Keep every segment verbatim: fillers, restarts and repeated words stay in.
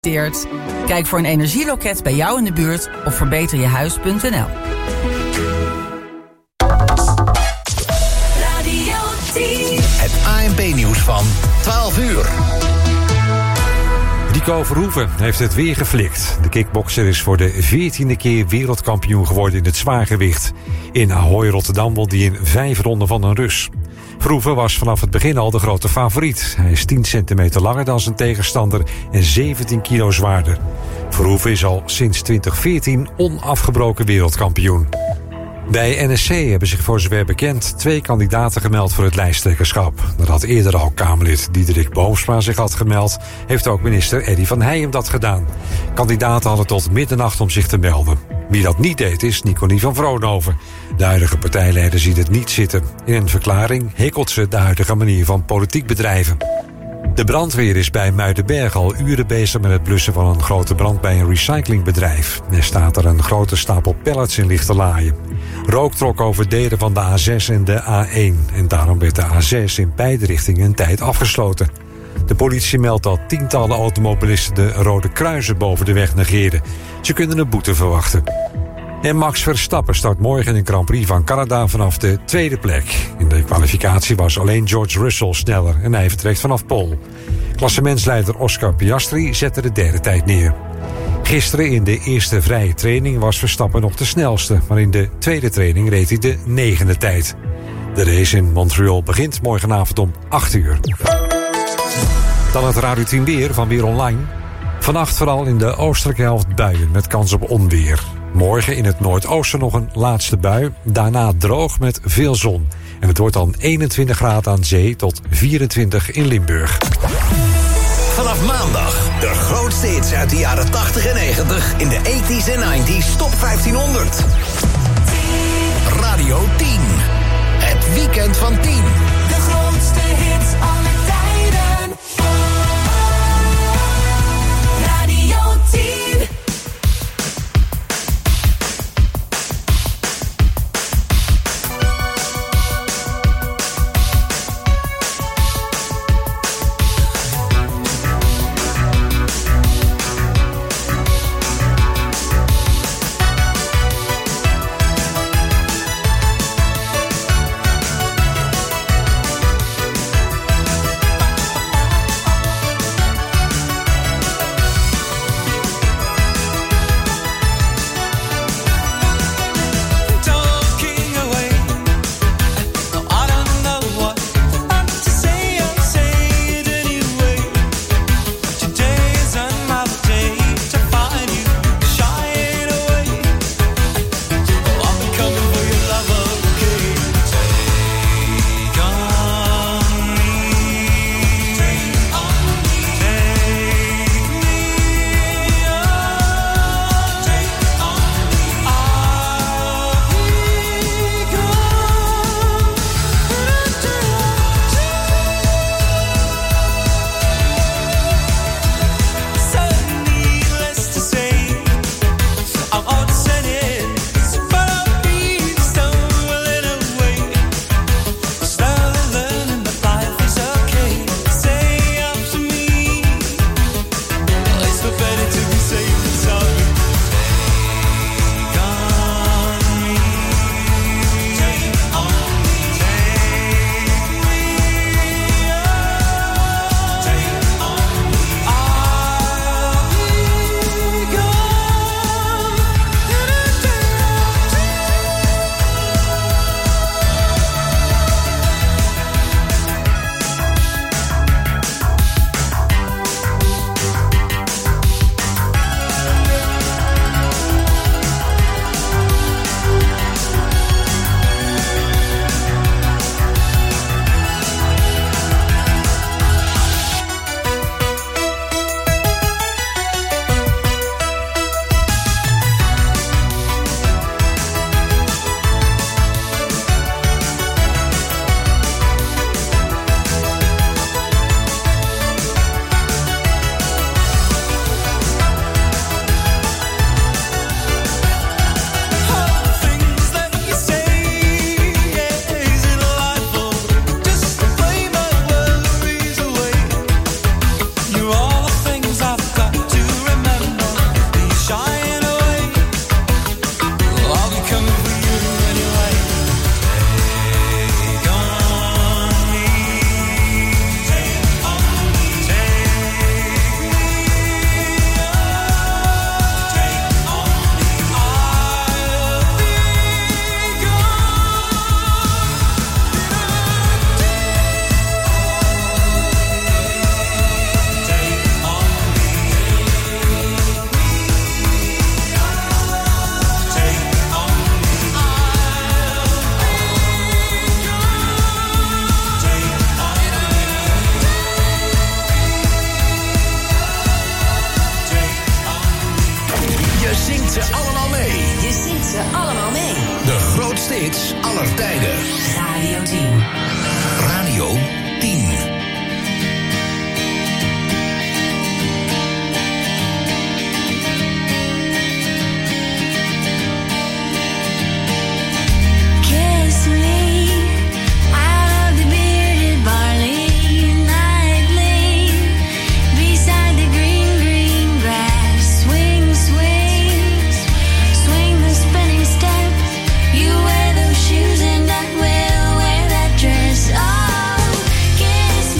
Kijk voor een energieloket bij jou in de buurt op verbeter je huis punt n l. Het A N P-nieuws van twaalf uur. Rico Verhoeven heeft het weer geflikt. De kickbokser is voor de veertiende keer wereldkampioen geworden in het zwaargewicht. In Ahoy, Rotterdam, won hij in vijf ronden van een Rus. Verhoeven was vanaf het begin al de grote favoriet. Hij is tien centimeter langer dan zijn tegenstander en zeventien kilo zwaarder. Verhoeven is al sinds twintig veertien onafgebroken wereldkampioen. Bij N S C hebben zich voor zover bekend twee kandidaten gemeld voor het lijsttrekkerschap. Nadat eerder al Kamerlid Diederik Boomsma zich had gemeld, heeft ook minister Eddy van Heijem dat gedaan. Kandidaten hadden tot middernacht om zich te melden. Wie dat niet deed is Nicolie van Vroonhoven. De huidige partijleider ziet het niet zitten. In een verklaring hekelt ze de huidige manier van politiek bedrijven. De brandweer is bij Muidenberg al uren bezig met het blussen van een grote brand bij een recyclingbedrijf. Er staat er een grote stapel pallets in lichte laaien. Rook trok over delen van de A zes en de A één en daarom werd de A zes in beide richtingen een tijd afgesloten. De politie meldt dat tientallen automobilisten de rode kruisen boven de weg negeerden. Ze kunnen een boete verwachten. En Max Verstappen start morgen in een Grand Prix van Canada vanaf de tweede plek. In de kwalificatie was alleen George Russell sneller en hij vertrekt vanaf pole. Klassementsleider Oscar Piastri zette de derde tijd neer. Gisteren in de eerste vrije training was Verstappen nog de snelste, maar in de tweede training reed hij de negende tijd. De race in Montreal begint morgenavond om acht uur. Dan het Radio tien weer van Weer Online. Vannacht vooral in de oostelijke helft buien met kans op onweer. Morgen in het noordoosten nog een laatste bui, daarna droog met veel zon. En het wordt dan eenentwintig graden aan zee tot vierentwintig in Limburg. Vanaf maandag de grootste hits uit de jaren tachtig en negentig in de tachtiger en negentiger Top vijftienhonderd. Radio tien. Het weekend van tien. De grootste hits aller tijden. Radio tien. grootste hits aller tijden. Radio tien. Radio tien. Shoes and I will wear that dress. Oh, kiss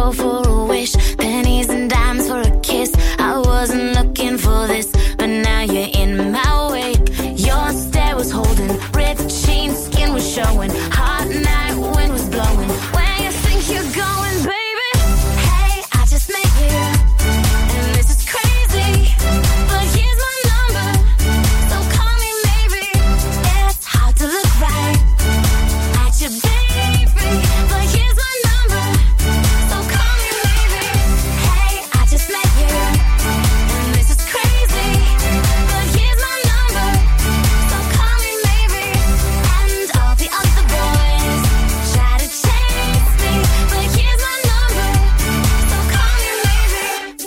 doll for a wish, pennies and dimes for a kiss. I wasn't looking for this, but now you're in my way. Your stare was holding, ripped jeans, skin was showing. Hot night, wind was blowing. Where you think you're going, baby? Hey, I just met you, and this is crazy, but here's my number, so call me maybe. It's hard to look right at you, baby, but here's my number, so call me maybe. Hey, I just met you, and this is crazy, but here's my number, so call me maybe. And all the other boys try to chase me, but here's my number, so call me maybe.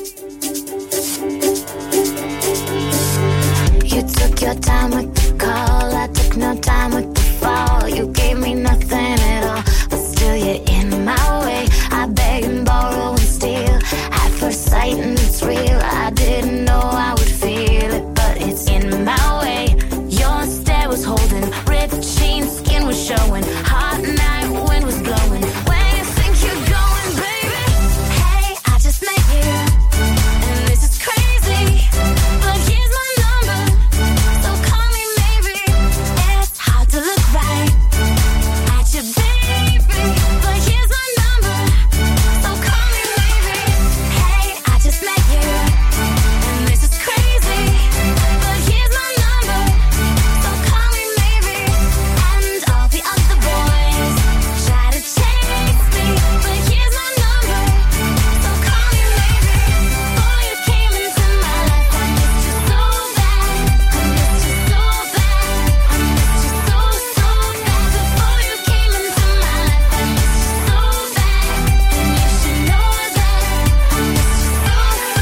You took your time with the call, I took no time with the fall. You gave me nothing at all, but still you're in my way. I beg and borrow and steal at first sight, and it's real. I didn't know I would feel it, but it's in my way. Your stare was holding, ripped jeans, skin was showing. Hot night, wind was blowing. Where you think you're going, baby? Hey, I just met you, and this is crazy, but here's my number, so call me maybe. It's hard to look right at you, baby, but here's my number, so call me maybe. Hey, I just met you, and this is crazy, but here's my number, so call me maybe. And all the other boys try to chase me, but here's my number, so call me maybe. Before you came into my life, I missed you so bad, I missed you so bad, I missed you so, so bad. Before you came into my life, I missed you so bad, and you should know that I missed you so,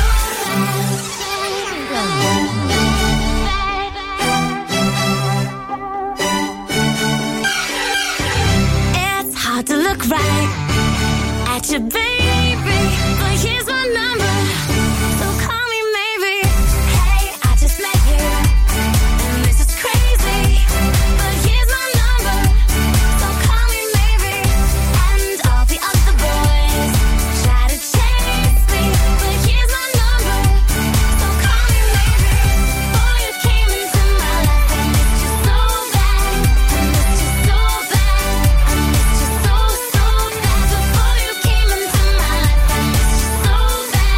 so bad. It's hard to look right at you, baby, but here's my number, so call me maybe. Hey, I just met you, and this is crazy, but here's my number, so call me maybe. And all the other boys try to chase me, but here's my number, so call me maybe. Before you came into my life, I missed you so bad, I missed you so bad, I missed you so, so bad. Before you came into my life, I missed you so bad,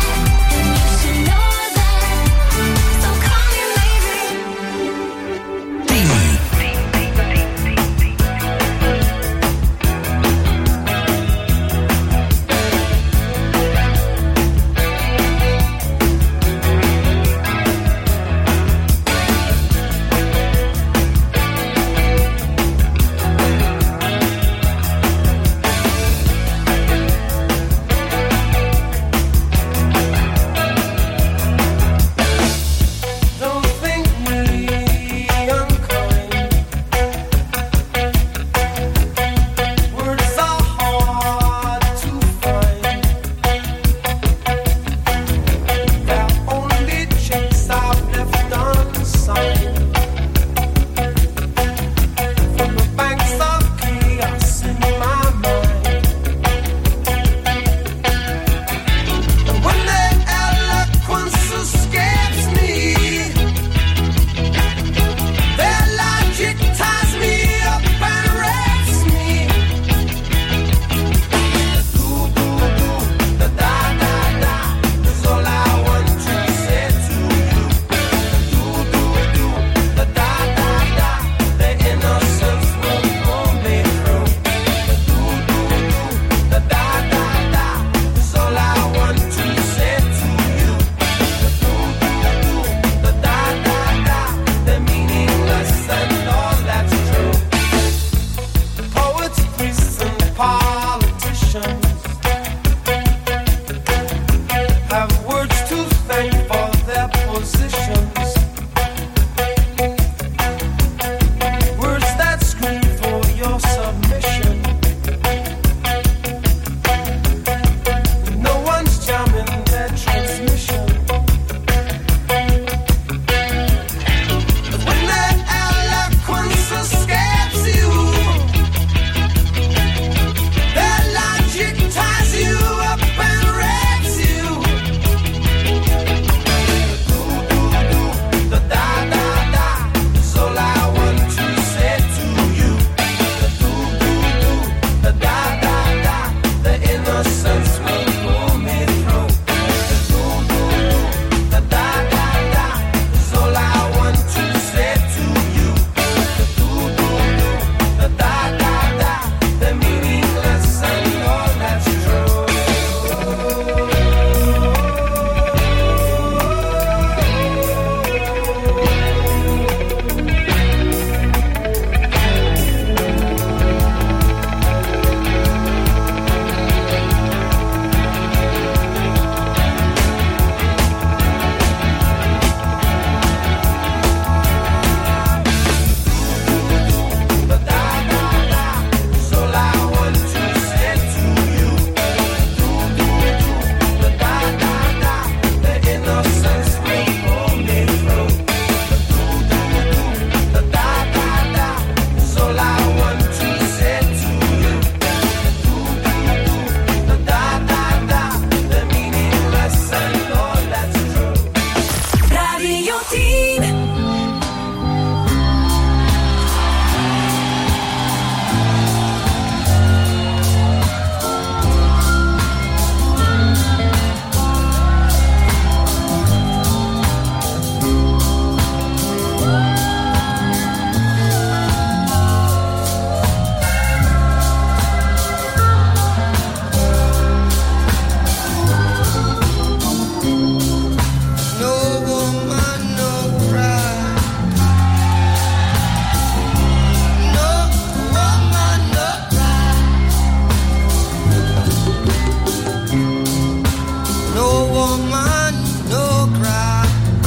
woman, no cry.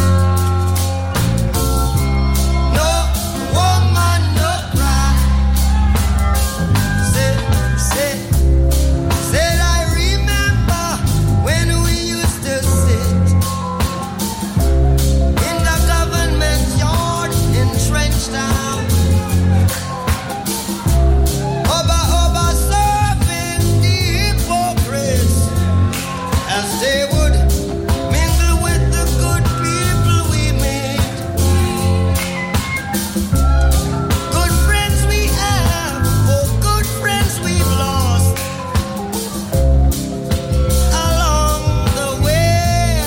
No woman, no cry. Say, say, said I remember when we used to sit in the government yard in Trenchtown. Oba, oba, serving the hypocrites as they would mingle with the good people we made. Good friends we have, oh good friends we've lost along the way.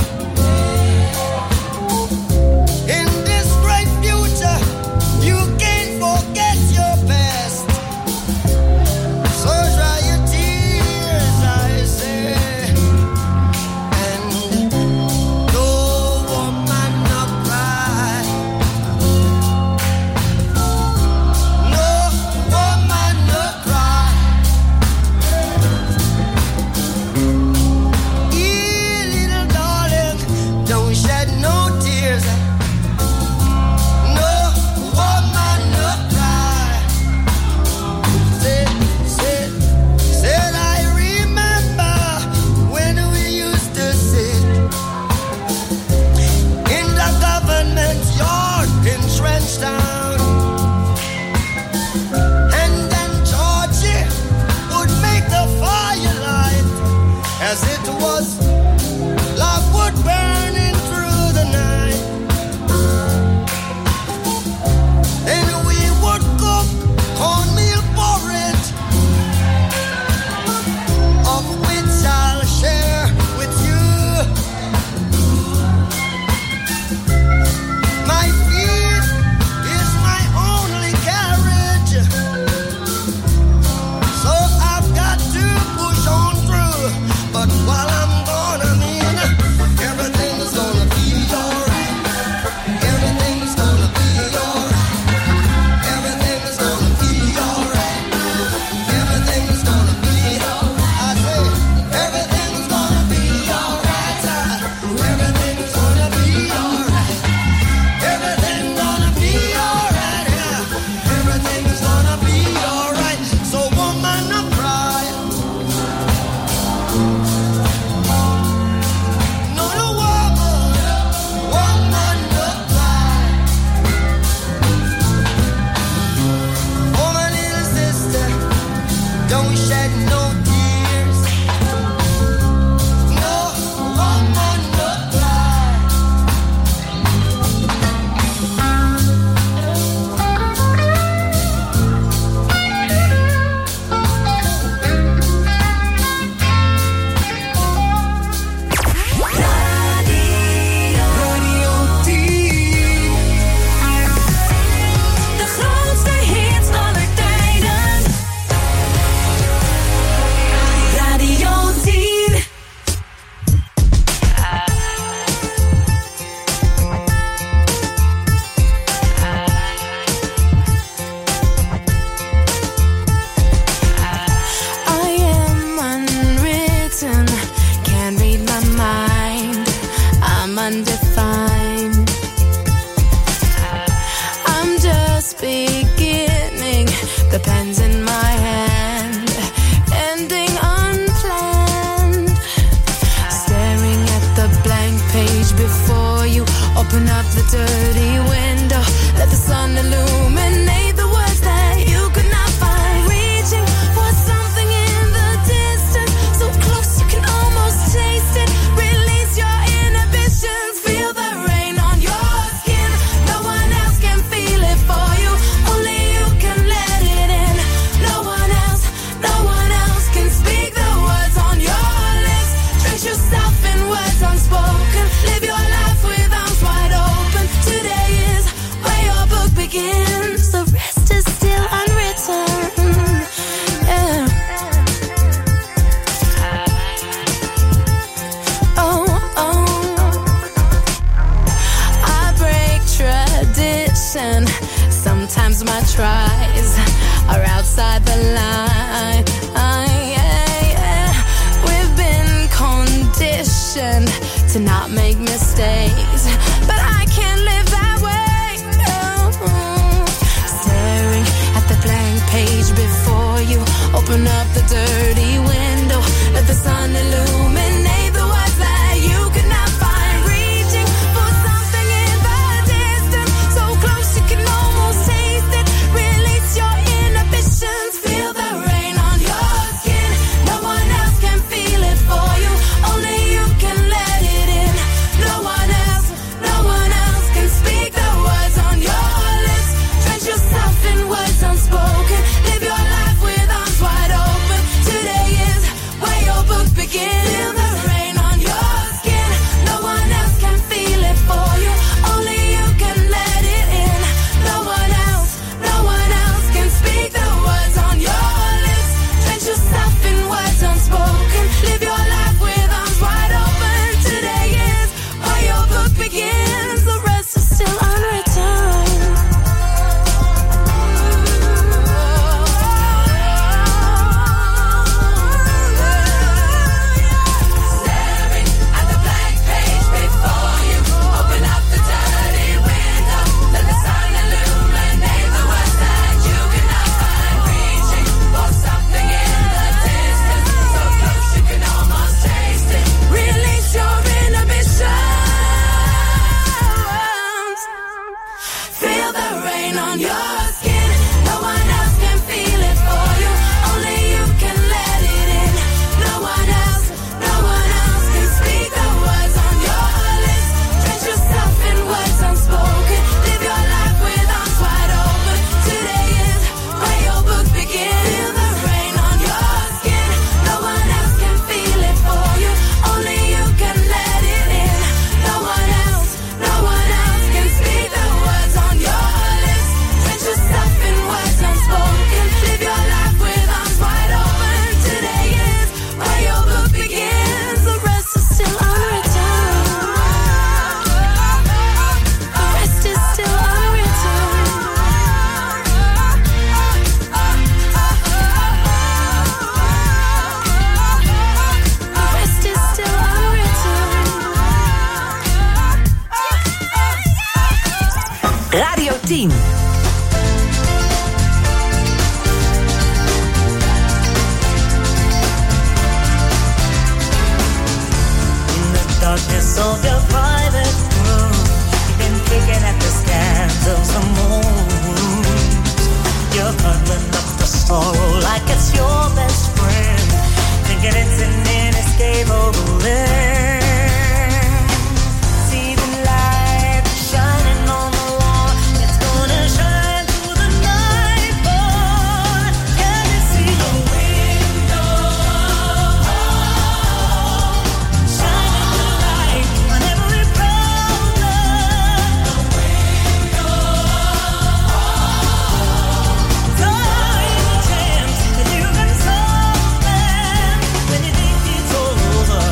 In this bright future, you can't forget your past. So dry your tears, I say, and no woman no cry. No woman no cry. Ee, little darling, don't shed no tears. No woman no cry. Say, say, said I remember when we used to sit in the government yard in Trenchtown, and then Georgie would make the firelight as it was love would burning through the night. And we would cook cornmeal porridge, of which I'll share with you. My feet is my only carriage, so I've got to push on through. But while I'm gone, I mean, everything's gonna be alright. Everything's gonna be alright. Everything's gonna be alright. Everything's gonna be alright. I say, everything's gonna be alright. Everything's gonna be alright. Everything's gonna be alright. Yeah. Everything's gonna be alright. So woman, no cry. No, no woman, woman, no cry. Oh, my little sister, don't shed no tears. No woman, no cry. De grootste hits aller tijden. Radio tien. I am unwritten, can't read my mind. I'm undefined. I'm just beginning, the pen's in my hand, ending unplanned. Staring at the blank page before you, open up the dirty window, let the sun illuminate the words that you could not find. Reaching for something in the distance, so close you can almost taste it. Release your inhibitions, feel the rain on your skin. No one else can feel it for you, only you can let it in. No one else, no one else can speak the words on your lips. Drench yourself in words unspoken, live your life with arms wide open. Today is where your book begins, the rest is still unwritten. Yeah. Oh, oh. I break tradition. Sometimes my tries are outside the line. Uh, yeah, yeah. We've been conditioned patient to not make mistakes, but I can't live that way. Oh. Staring at the blank page before you, open up the dirty window, let the sun illuminate the words that you could not find. Reaching for something in the distance, so close you can almost taste it. Release your inhibitions, feel the rain on your skin. No one else can feel it for you, only you can let it in. No one else, no one else can speak the words on your lips. Drench yourself in words unspoken, live your life with arms wide open. Today is where your book begins. Feel the rain on your skin, no one else can feel it for you, only you can let it in. No one else, no one else can speak the words on your lips. Drench yourself in words unspoken, live your life with arms wide open. Today is where your book begins, the rest is still unwritten. Staring at the blank page before you, open up the dirty window, let the sun illuminate the words that you cannot find. Reaching for something in the distance, so close you can almost taste it. Release your inhibitions. Feel the rain on your skin, no one else can feel it for you, only you can let it in. No one else, no one else can speak the words on your lips. Drench yourself in words unspoken, live your life with arms wide open. Today is where your book begins. Feel the rain on your skin, no one else can feel it for you, only you can let it in. No one else, no one else can speak the words on your lips. Drench yourself in words unspoken, live your life with arms wide open. Today is where your book begins, the rest is still unwritten. The rest is still unwritten. The rest is still unwritten. Radio tien. In the darkness of your private room, you've been picking at the scans of the moon. You're cuddling up the sorrow like it's your best friend, thinking it's an inescapable end. See the light shining on the wall, it's gonna shine through the night, boy. Can you see the window? Shining the light on every problem. The window. Time a chance that you can solve them when you think it's over.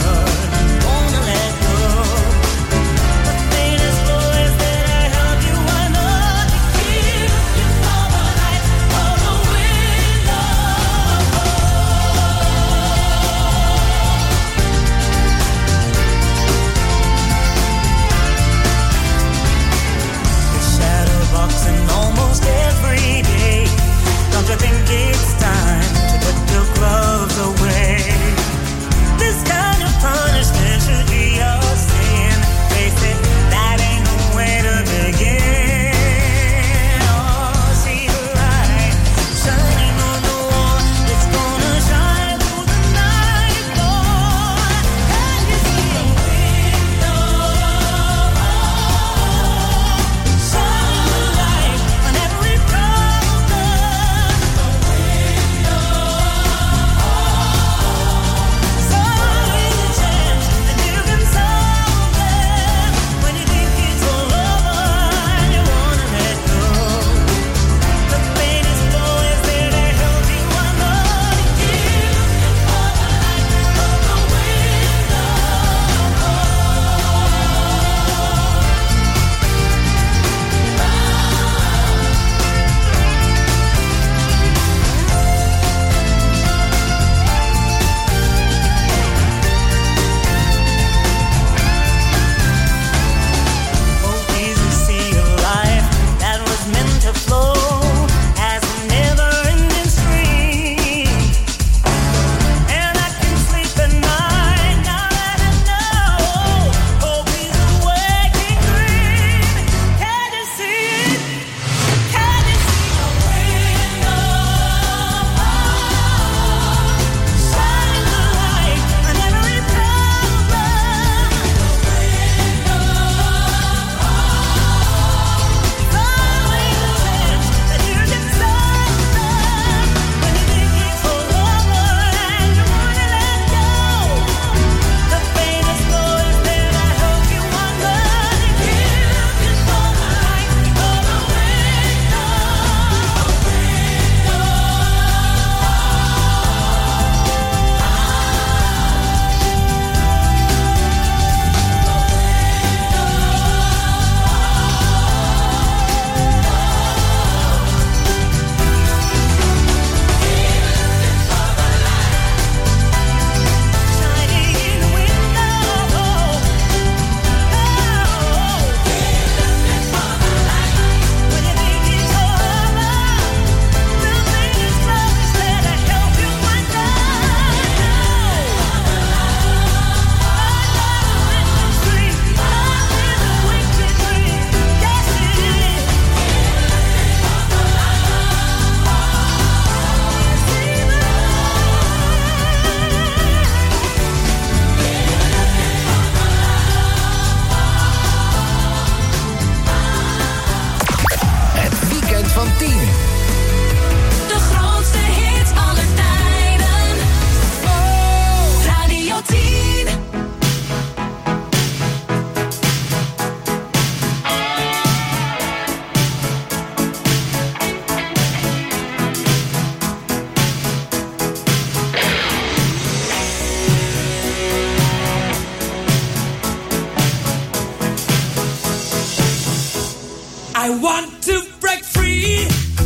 I want to break free.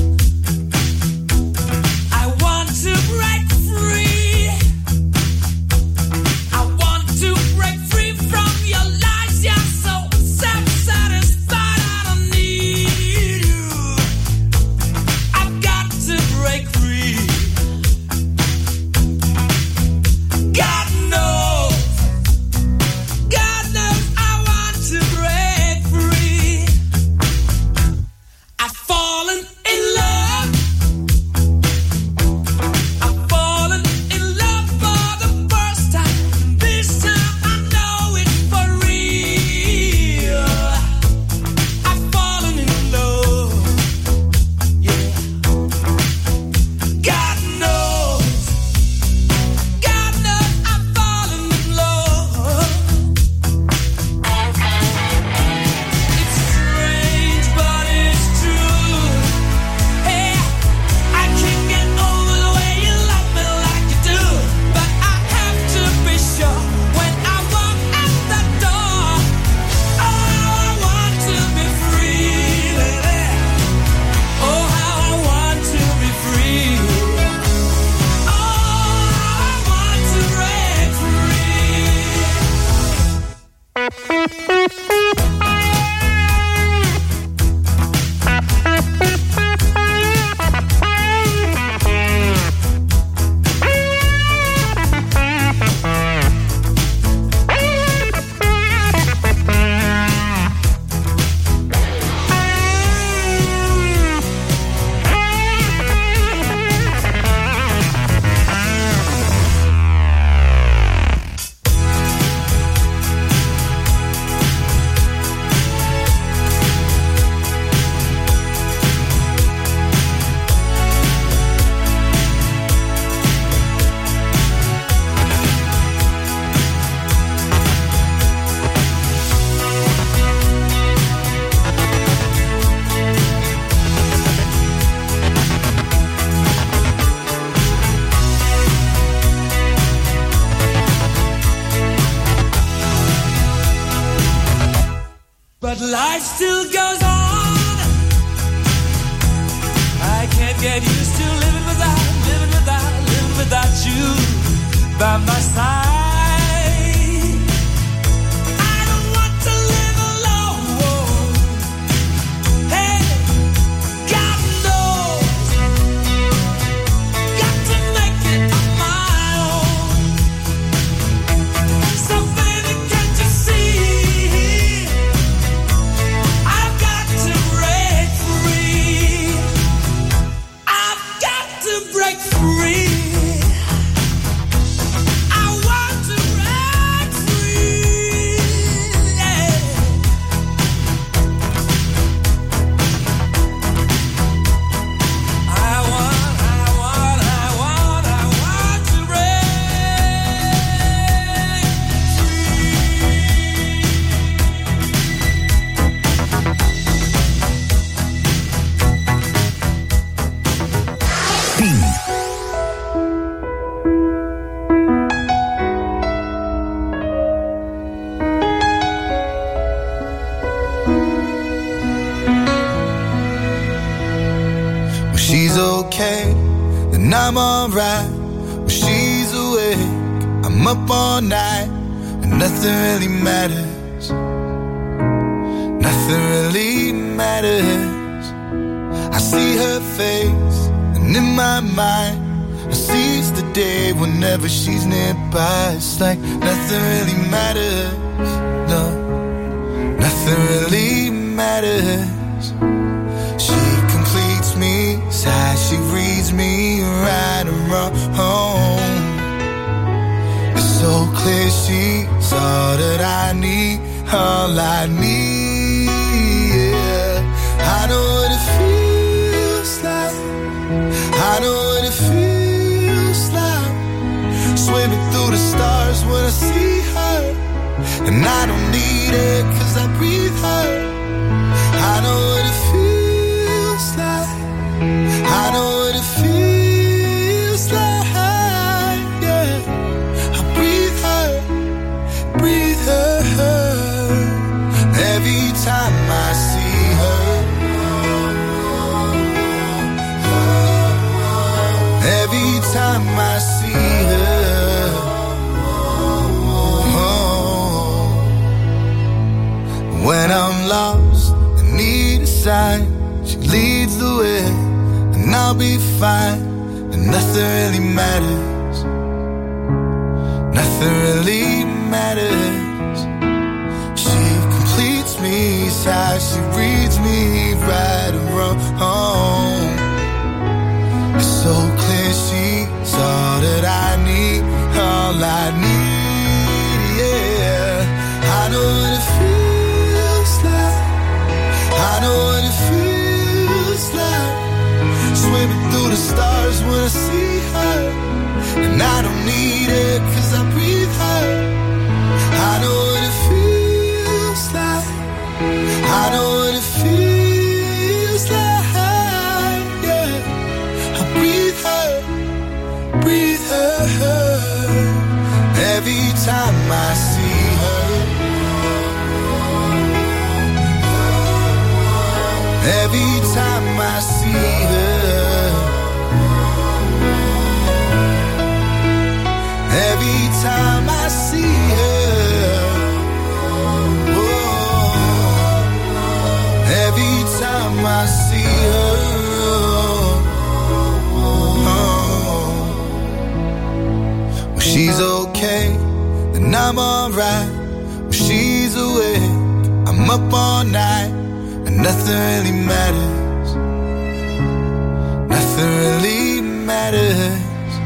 I want to break free. I want to break free from your lies. You're so self-satisfied. I don't need you. I've got to break free. God knows. God knows I want to break free. I've fallen in love. I've fallen in love for the first time. This time I know it's for real. I've fallen in love. Yeah. God knows. God knows I've fallen in love. It's strange, but it's true. Hey, I can't get over the way you love me like you do. But I have to be sure when I walk out the door. Oh, I want to be free, baby. Oh, how I want to be free. Oh, I want to break free. But life still goes on. I can't get used to living without, living without, living without you by my side. I don't want to live alone. Hey, God knows. Got to make it on my own. So baby, can't you see? I've got to break free. I've got to break free. I want to break free. Yeah. I want, I want, I want, I want to break tien. When she's okay, then I'm alright. When she's awake, I'm up all night, and nothing really matters. Nothing really matters. I see her face, and in my mind, I seize the day whenever she's nearby. It's like nothing really matters. No, nothing really matters. She completes me, sighs, she reads me right and wrong. It's so clear she's all that I need, all I need. Yeah. I know what it feels like. I know what it feels like. Swimming through the stars when I see her, and I don't need her 'cause I breathe her. I know what it feels like. I know what it feels like. Yeah, I breathe her, breathe her. Every time I see her, time, she leads the way, and I'll be fine, and nothing really matters. Nothing really matters. She completes me, side, she reads me right and wrong. It's so clear she's all that I need, all I need, yeah. I know what it feels like, I know what it feels like, swimming through the stars when I see her, and I don't need it cause I breathe her. I know what it feels like, I know what it feels like, yeah. I breathe her, breathe her, every time I see her, every time I see her, every time I see her, oh, every time I see her, oh. When she's okay, then I'm alright. When she's awake, I'm up all night, and nothing really matters. Nothing really matters.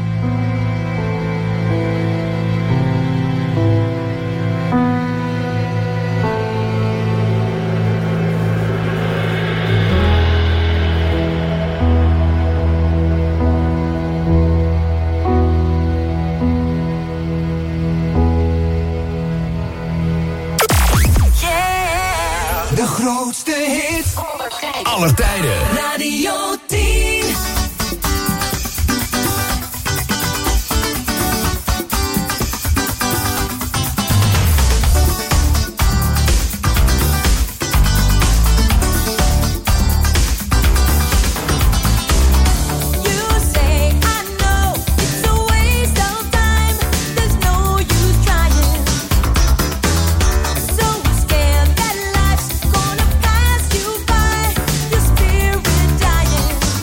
De grootste hits aller tijden. Radio tien. Gonna pass you by, your spirit dying.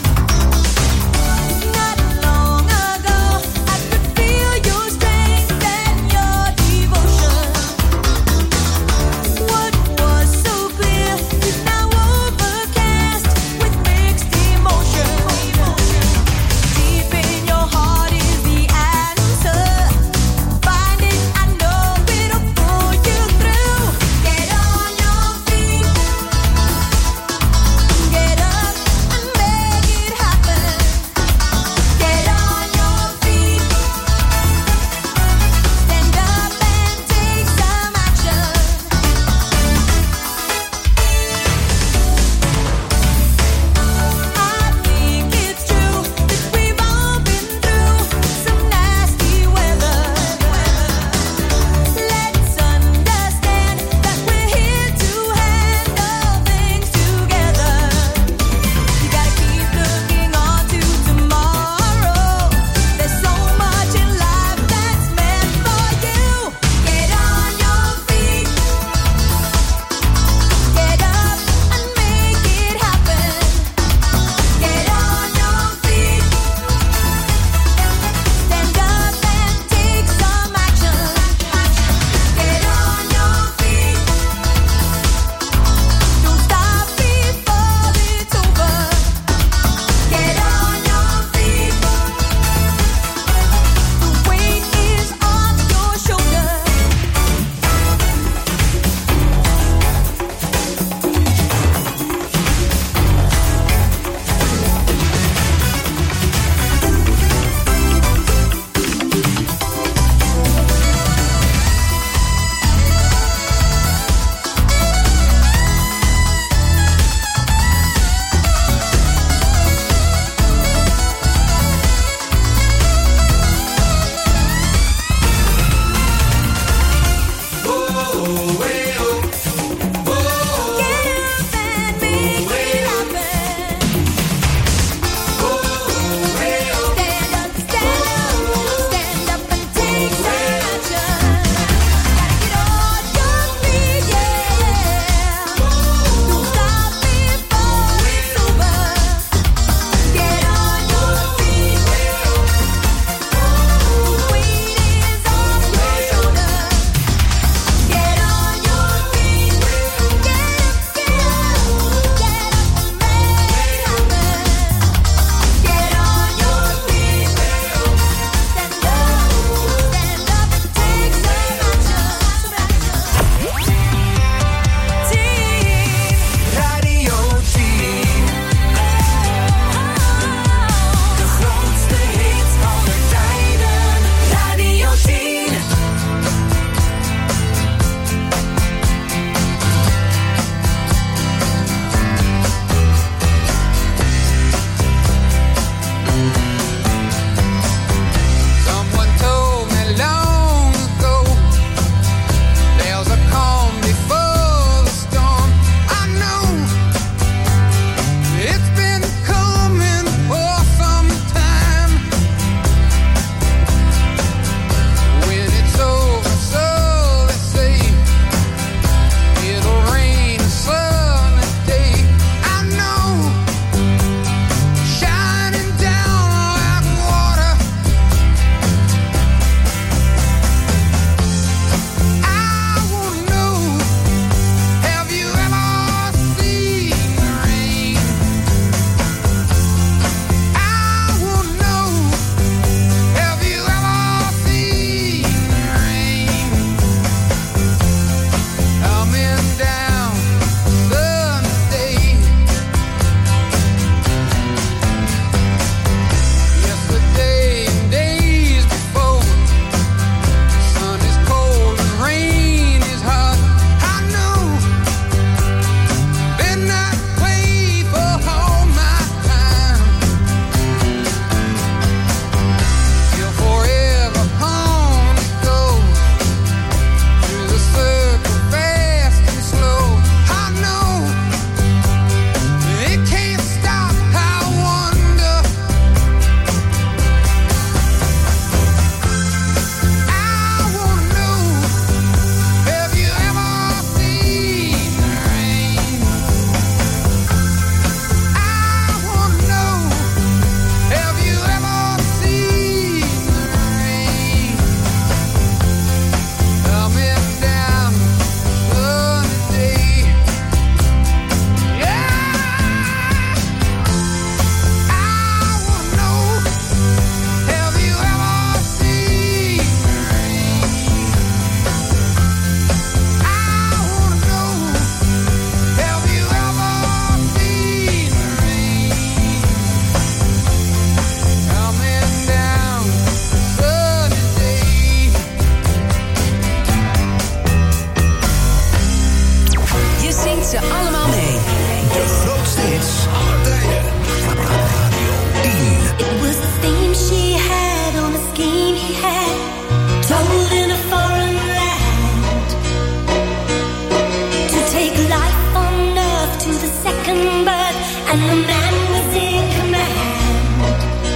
and the man was in command.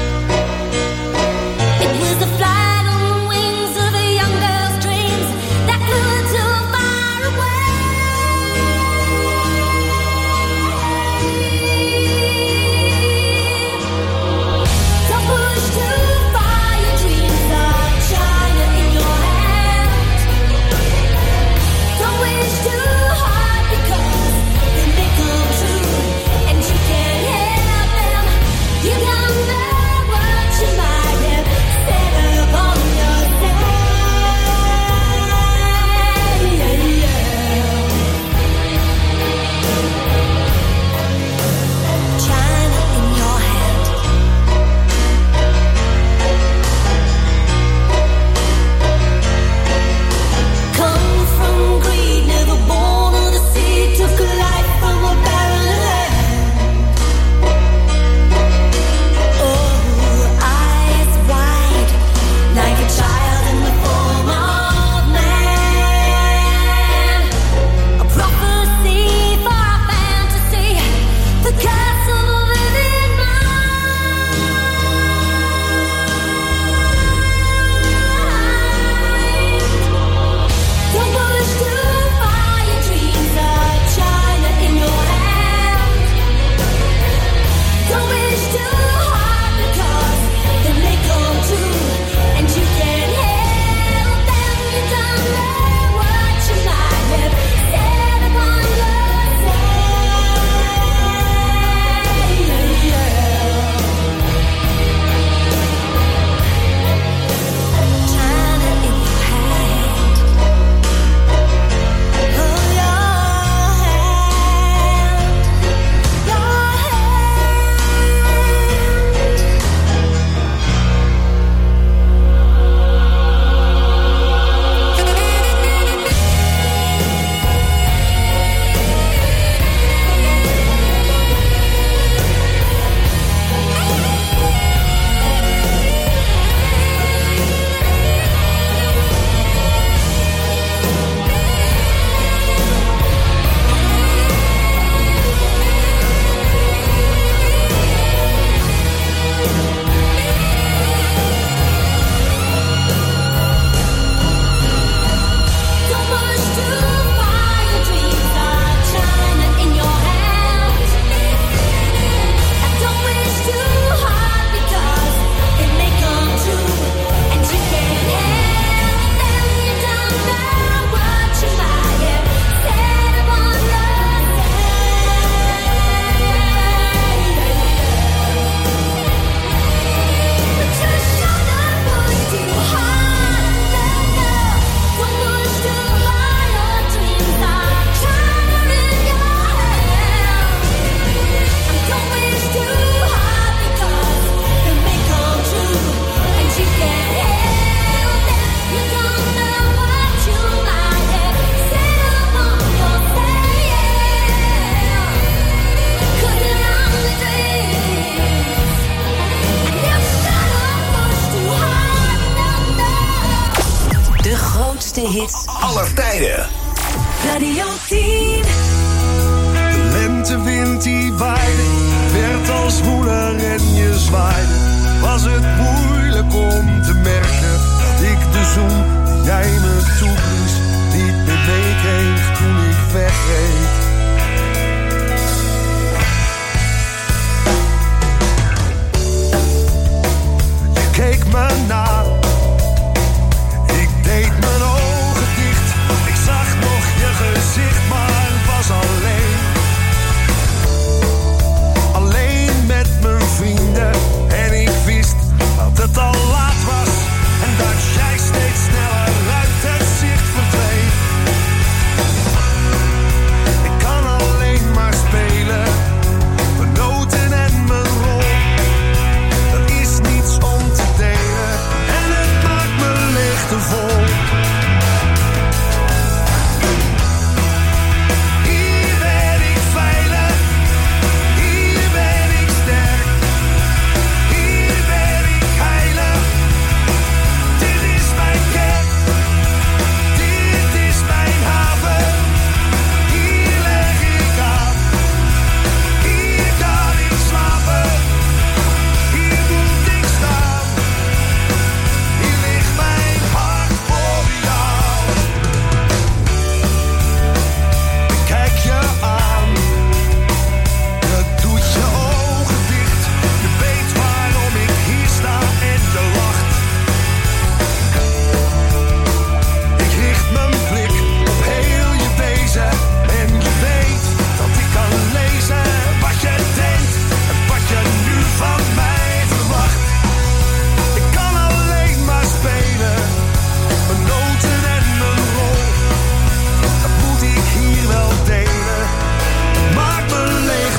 It was a flight on the wings of a young girl's dreams that flew too far away. Don't push too far, your dreams are China in your hand. Don't wish too hard because they may come true, and you can't help them. You don't know what you might have set upon yourself. China in your hand. Come from greed, never born of the sea, took a life from a barren land. Oh, eyes wide, like a child in the form of man. A prophecy for a fantasy, the curse of a living mind. Don't push too far, your dreams are China in your hand. Don't wish too hard because they may come true, and you can't help them. You don't know what you might have set upon yourself. China in your hand. Oh, your hand. Your Don't push too far, your dreams are China in your hand. And don't wish too hard because it may come true, and you can't help them. You don't know what you might have set upon yourself. But just shut up, push too hard. No, no, don't push too far. Your dreams are China in your hand. And don't wish too hard because they may come true, and you can't help them. You don't know what you might have set upon yourself. 'Cause you're only dreams. And you shut up, push too hard. No, no. De grootste hits. Aller tijden. Radio tien. De lentewind die waaide, werd als moeder en je zwaaide. Was het moeilijk om te merken dat ik de zoen die jij me toeblies niet meer meekreeg toen ik wegreed. Je keek me na, ik deed mijn ogen dicht. Ik zag nog je gezicht, maar was alleen. Alleen met mijn vrienden. En ik wist dat het al laat was. En dat jij steeds sneller uit het zicht verdween.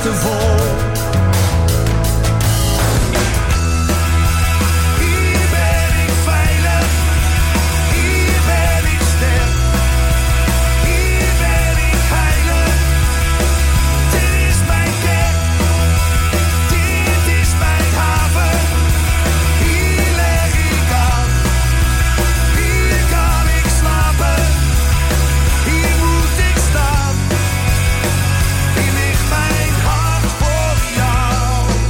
liefdevol. Hier ben ik veilig, hier ben ik sterk, hier ben ik heilig. Dit is mijn kerk, dit is mijn haven. Hier leg ik aan, hier kan ik slapen, hier moet ik staan. Hier ligt mijn hart voor jou.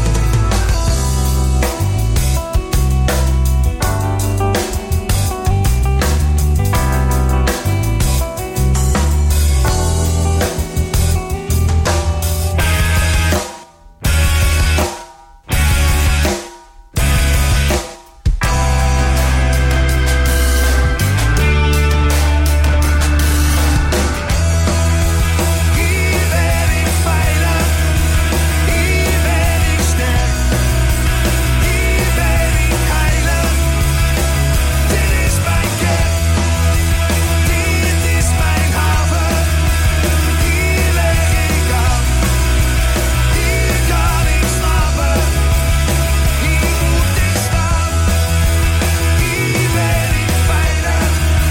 Hier ben ik veilig, hier ben ik sterk, hier ben ik heilig. Dit is mijn kerk, dit is mijn haven. Hier leg ik aan, hier kan ik slapen, hier moet ik staan. Hier ben ik veilig.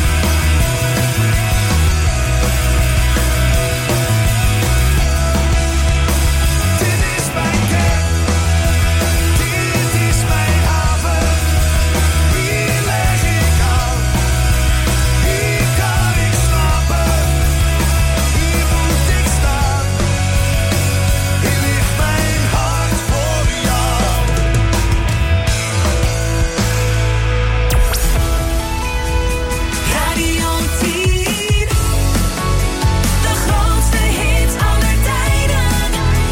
Dit is mijn kerk, dit is mijn haven. Hier leg ik aan, hier kan ik slapen, hier moet ik staan. Hier ligt mijn hart voor jou. Radio tien, de grootste hits aller tijden.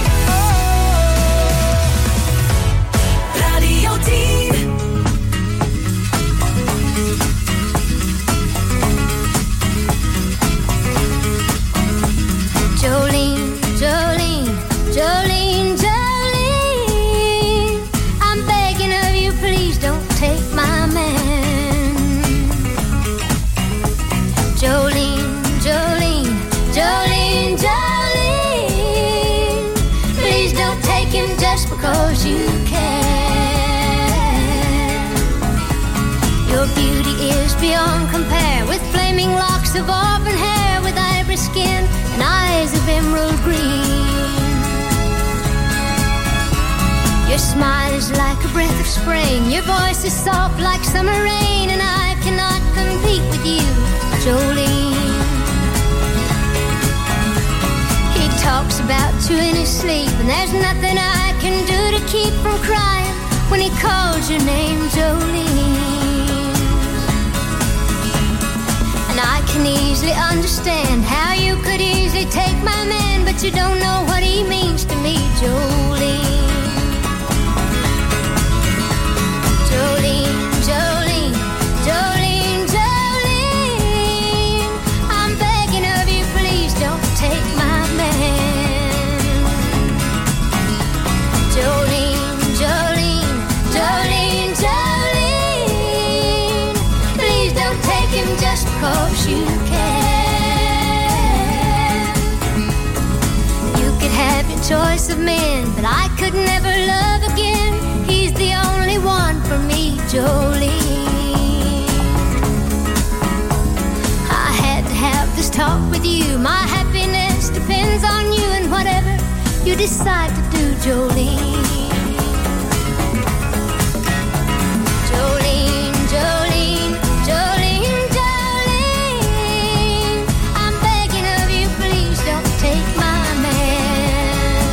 Radio tien. Jolene, Jolene, Jolene, Jolene, I'm begging of you, please don't take my man. Jolene, Jolene, Jolene, Jolene, please don't take him just because you can. Your beauty is beyond compare, with flaming locks of auburn hair, with ivory skin and eyes of emerald green. Your smile is like a breath of spring, your voice is soft like summer rain, and I cannot compete with you, Jolene. He talks about you in his sleep, and there's nothing I can do to keep from crying when he calls your name, Jolene. And I can easily understand how you could easily take my man, but you don't know what he means to me, Jolene. Jolene, Jolene, Jolene, Jolene, I'm begging of you, please don't take my man. Jolene, Jolene, Jolene, Jolene, please don't take him just because you can. You could have your choice of men, but I could never love again. He's the only one for me, Jolene. I had to have this talk with you. My happiness depends on you, and whatever you decide to do, Jolene. Jolene, Jolene, Jolene, Jolene, I'm begging of you, please don't take my man.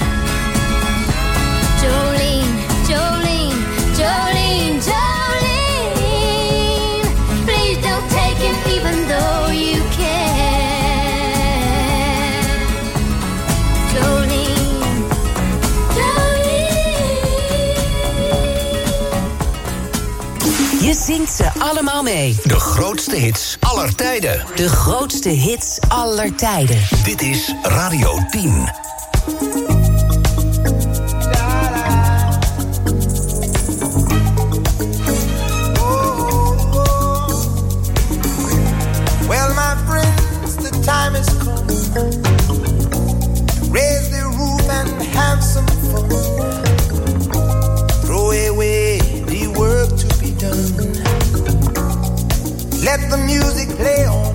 Jolene, Jolene, Jolene, Jolene, please don't take him even though you can. Jolene, Jolene. Je zingt ze allemaal mee. De grootste hits aller tijden. De grootste hits aller tijden. Dit is Radio tien. Well, my friends, the time has come. Raise the roof and fun. Throw away the work to be done. Let the music play on.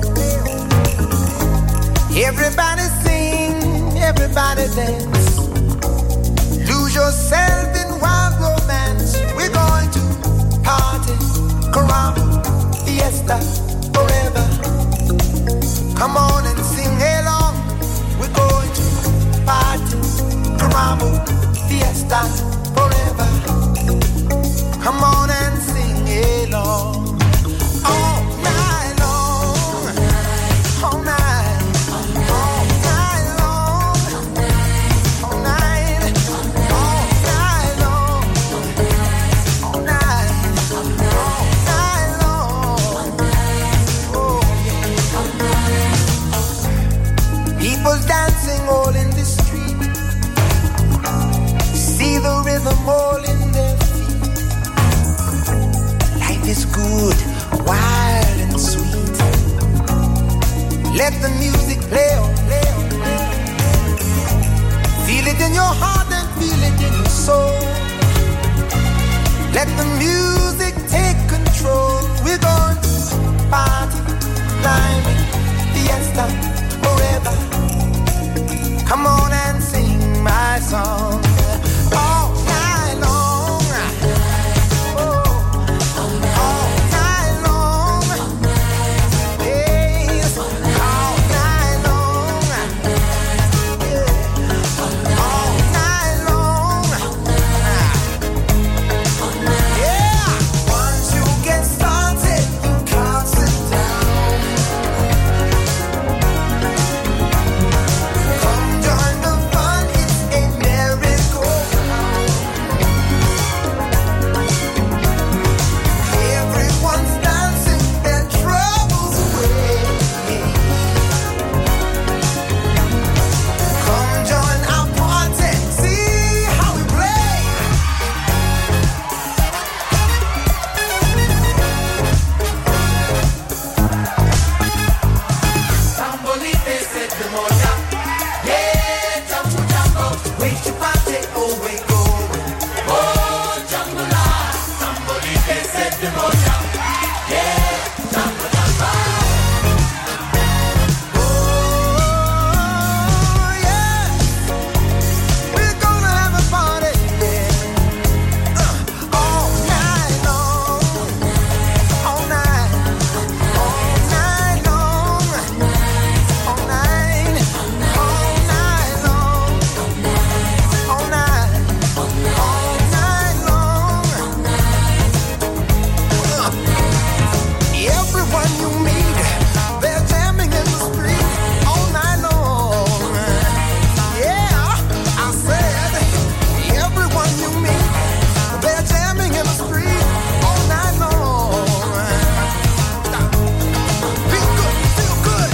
Everybody sing, everybody dance. Lose yourself in wild romance. We're going to party, caramba, fiesta, forever. Come on and sing along. We're going to party, caramba, fiesta, forever. Come on and sing along. All night long, all night, all night long, all night, all night long, all night, all night long. Oh yeah. People dancing all in the street. See the rhythm all in their feet. Life is good, wild and sweet. Let the music play on, play on, play on. Feel it in your heart and feel it in your soul. Let the music take control. We're going to party, climbing, fiesta, forever. Come on and sing my song. All night long. Oh, all night long. Yes, all night long. Yeah, all night long. Yeah, once you get started, you can't sit down. Come join the fun, it's a merry-go-round. Everyone's dancing their troubles away. Come join our party, see how we play. Tambolite set the moja. Yeah, jambo jambo. Wait to party, oh we going. Oh, jambo la. Tambolite set the moja. Yeah, jambo jambo. Oh, yeah. We're gonna have a party, yeah. Uh, all night long. All night. All night long. All night. All night long. All night. All night long. Uh, Everyone you meet, they're jamming in the street all night long. Yeah, I said, everyone you meet, they're jamming in the street all night long. Feel good, feel good.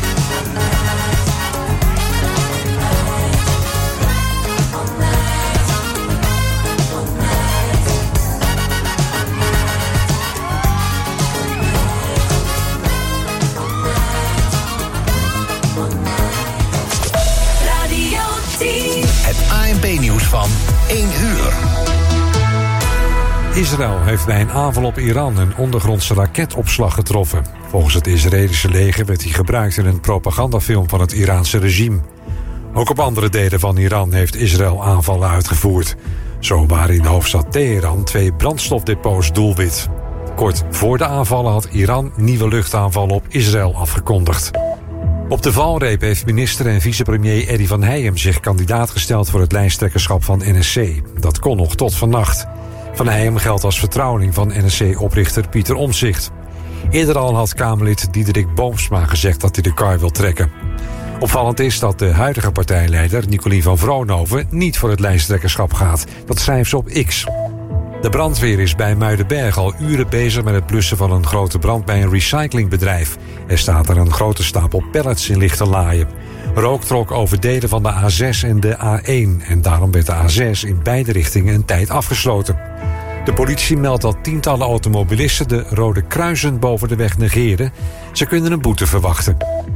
Radio tien. Het A N P-nieuws van één uur. Israël heeft bij een aanval op Iran een ondergrondse raketopslag getroffen. Volgens het Israëlische leger werd die gebruikt in een propagandafilm van het Iraanse regime. Ook op andere delen van Iran heeft Israël aanvallen uitgevoerd. Zo waren in de hoofdstad Teheran twee brandstofdepots doelwit. Kort voor de aanvallen had Iran nieuwe luchtaanvallen op Israël afgekondigd. Op de valreep heeft minister en vicepremier Eddy van Heijem zich kandidaat gesteld voor het lijsttrekkerschap van N S C. Dat kon nog tot vannacht. Van Heijem geldt als vertrouweling van N S C-oprichter Pieter Omtzigt. Eerder al had Kamerlid Diederik Boomsma gezegd dat hij de kar wil trekken. Opvallend is dat de huidige partijleider Nicolien van Vroonhoven niet voor het lijsttrekkerschap gaat. Dat schrijft ze op X. De brandweer is bij Muidenberg al uren bezig met het blussen van een grote brand bij een recyclingbedrijf. Er staat er een grote stapel pallets in lichte laaien. Rook trok over delen van de A zes en de A één en daarom werd de A zes in beide richtingen een tijd afgesloten. De politie meldt dat tientallen automobilisten de rode kruisen boven de weg negeerden. Ze kunnen een boete verwachten.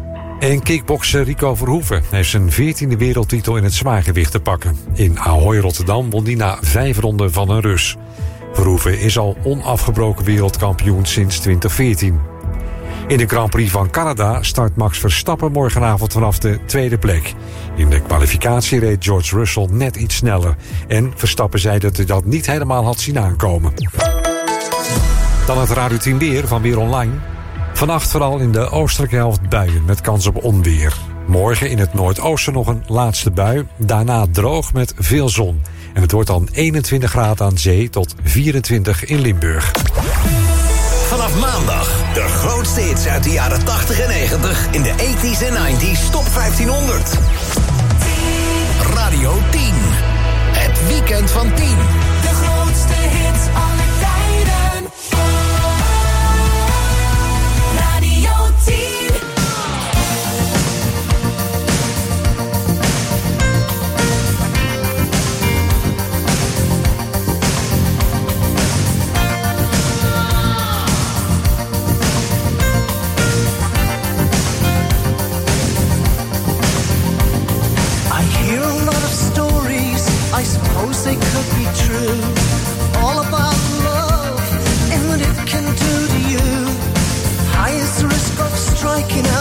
En kickbokser Rico Verhoeven heeft zijn veertiende wereldtitel in het zwaargewicht te pakken. In Ahoy Rotterdam won hij na vijf ronden van een Rus. Verhoeven is al onafgebroken wereldkampioen sinds twintig veertien. In de Grand Prix van Canada start Max Verstappen morgenavond vanaf de tweede plek. In de kwalificatie reed George Russell net iets sneller. En Verstappen zei dat hij dat niet helemaal had zien aankomen. Dan het Radio tien weer van Weer Online. Vannacht vooral in de oostelijke helft buien met kans op onweer. Morgen in het noordoosten nog een laatste bui. Daarna droog met veel zon. En het wordt dan eenentwintig graden aan zee tot vierentwintig in Limburg. Vanaf maandag de grootste hits uit de jaren tachtig en negentig in de tachtiger en negentiger Top vijftienhonderd. Radio tien. Het weekend van tien. De grootste hits aller tijden. Radio tien. I hear a lot of stories, I suppose they could be true.